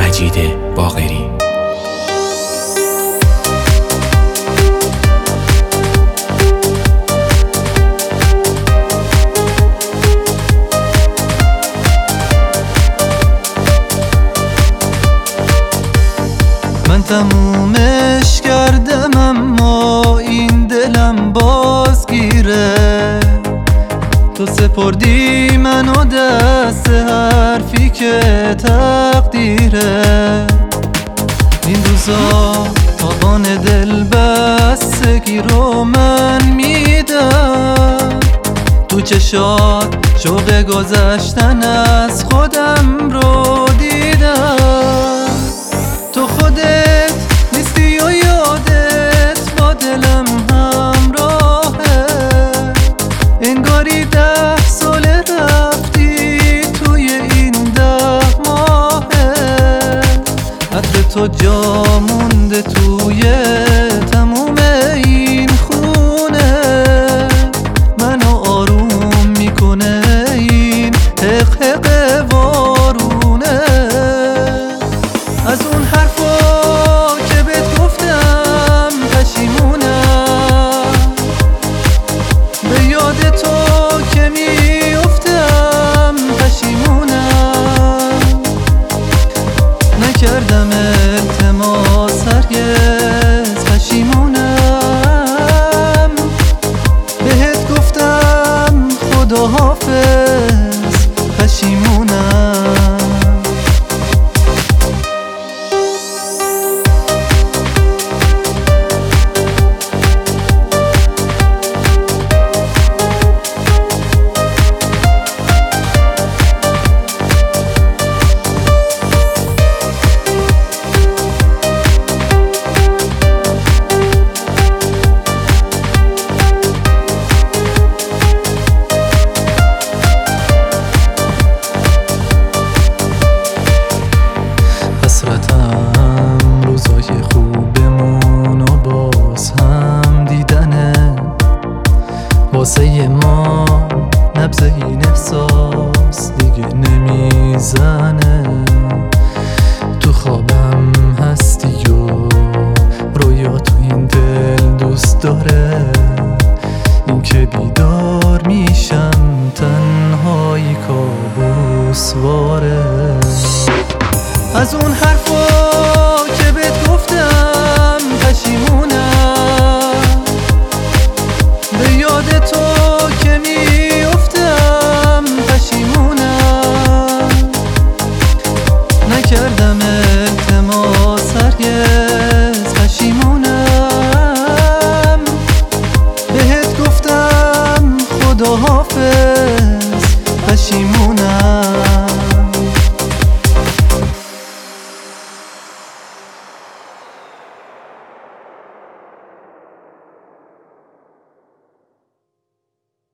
مجید باقری. من تمومش کردم اما این دلم بازگیره. تو سپردی منو دست حرفی که تقدیره. این روزا تاقان دل بستگی رو من میدم. تو چشات شوق گذشتن از خودم رو دیدم. تو خودت نیستی و یادت با دلم همراهه. انگاری 10 سال رفتی توی این 10 ماهه. عطر تو جا مونده توی تموم این خونه. منو آروم میکنه این حق حق وارونه. از اون حرفا که بهت گفتم پشیمونم. به یاد تو که میافتم پشیمونم. نکردم التماس هرگز پشیمونم. بهت گفتم خداحافظ پشیمونم. حسرتم روزای خوبمون و باز هم دیدنه. واسه ما نبض این احساس دیگه نمیزنه. تو خوابم هستی و رویا تو این دل دوست داره. این که بیدار میشم تنهایی کابوس واره. از اون حرفا